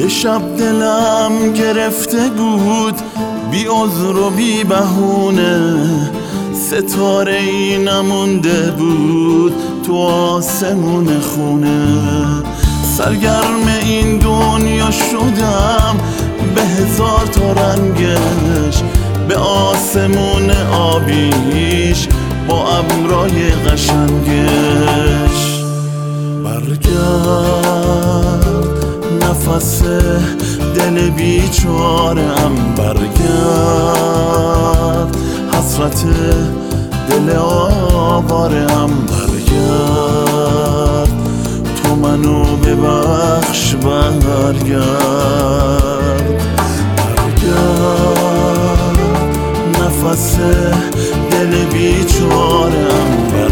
یه شب دلم گرفته بود بی عذر و بی بهونه، ستاره ای نمونده بود تو آسمون خونه. سرگرم این دنیا شدم به هزار تا رنگش، به آسمون آبیش با ابرای قشنگش. برگرد نفس دل بیچارم، برگرد حسرت دل آوارم، برگرد تو منو ببخش، برگرد. برگرد نفس دل بیچارم،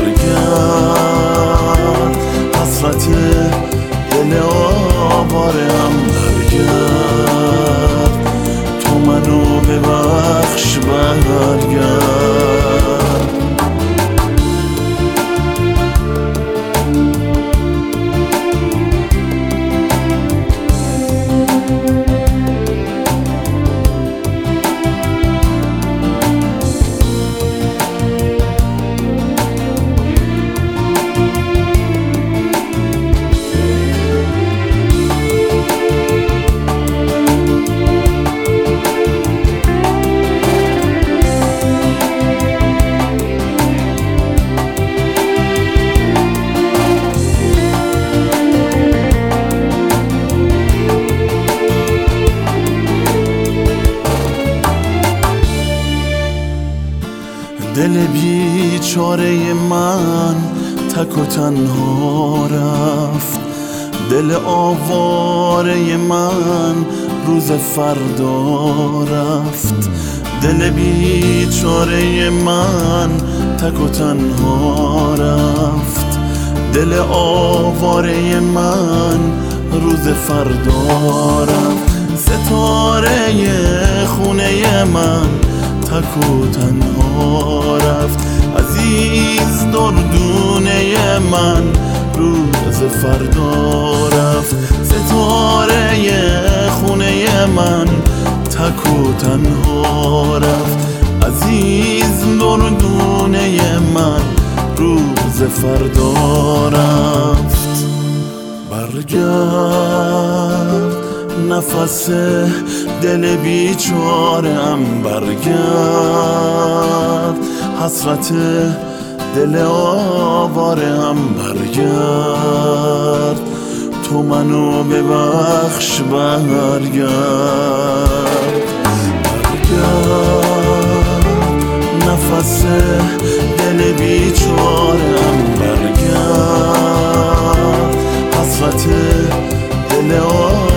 برگرد حسرت دل آوارم، برگرد تو منو ببخش، برگرد. دل بیچاره من تک و تنها رفت، دل آواره من روز فردا رفت. دل بیچاره من تک و تنها رفت، دل آواره من روز فردا رفت. ستاره خونه من تک و تنها رفت، عزیز دردونه من روز فردا رفت. ستاره خونه من تک و تنها رفت، عزیز دردونه من روز فردا رفت. برگرد نفس دل بیچارم، برگرد حسرت دل آوارم، برگرد تو منو ببخش، برگرد. برگرد نفس دل بیچارم، برگرد حسرت دل آوارم،